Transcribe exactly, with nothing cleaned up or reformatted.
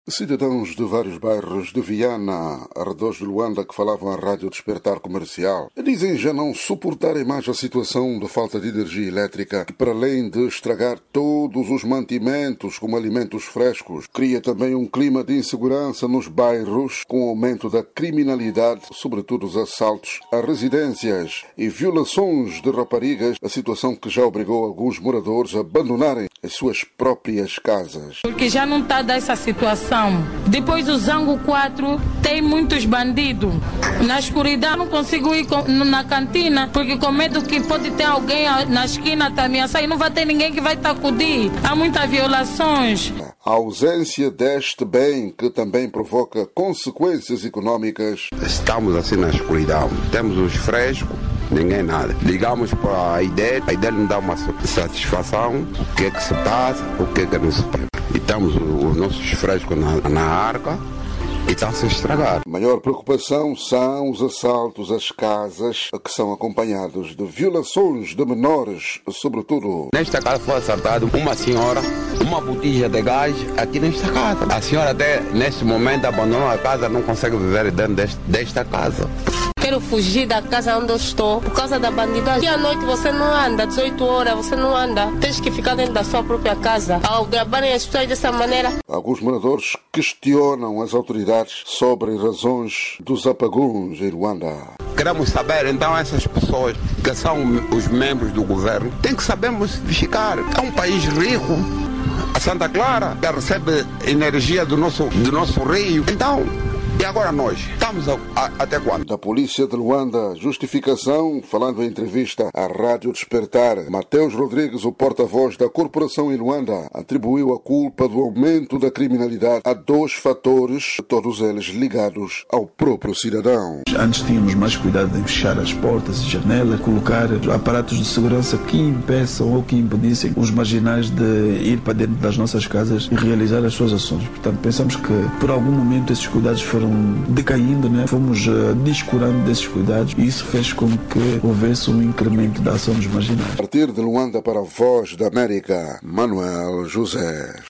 Cidadãos de vários bairros de Viana, arredores de Luanda, que falavam à Rádio Despertar Comercial, dizem já não suportarem mais a situação de falta de energia elétrica, que, para além de estragar todos os mantimentos, como alimentos frescos, cria também um clima de insegurança nos bairros, com o aumento da criminalidade, sobretudo os assaltos a residências e violações de raparigas, a situação que já obrigou alguns moradores a abandonarem as suas próprias casas. Porque já não está dessa situação. Depois do Zango quatro, tem muitos bandidos. Na escuridão não consigo ir na cantina, porque com medo que pode ter alguém na esquina tá ameaçar e não vai ter ninguém que vai te acudir. Há muitas violações. A ausência deste bem, que também provoca consequências econômicas. Estamos assim na escuridão. Temos os frescos, ninguém nada. Ligamos para a ideia, a ideia não dá uma satisfação. O que é que se passa, o que é que não se passa. E estamos os nossos frescos na, na arca e estão-se a estragar. A maior preocupação são os assaltos às casas, que são acompanhados de violações de menores, sobretudo. Nesta casa foi assaltada uma senhora, uma botija de gás aqui nesta casa. A senhora até neste momento abandonou a casa, não consegue viver dentro deste, desta casa. Quero fugir da casa onde eu estou por causa da bandidagem. E à noite você não anda, dezoito horas você não anda. Tens que ficar dentro da sua própria casa. Ao gravarem as pessoas dessa maneira. Alguns moradores questionam as autoridades sobre razões dos apagões em Luanda. Queremos saber, então, essas pessoas que são os membros do governo, têm que sabermos ficar. É um país rico. A Santa Clara já recebe energia do nosso, do nosso rio. Então, e agora nós? Estamos a, a, até quando? Da polícia de Luanda, justificação, falando em entrevista à Rádio Despertar, Mateus Rodrigues, o porta-voz da corporação em Luanda, atribuiu a culpa do aumento da criminalidade a dois fatores, todos eles ligados ao próprio cidadão. Antes tínhamos mais cuidado em fechar as portas e janelas, colocar aparatos de segurança que impeçam ou que impedissem os marginais de ir para dentro das nossas casas e realizar as suas ações. Portanto, pensamos que por algum momento esses cuidados foram decaindo, né? Fomos uh, descurando desses cuidados e isso fez com que houvesse um incremento da ação dos marginais. A partir de Luanda para a Voz da América, Manuel José.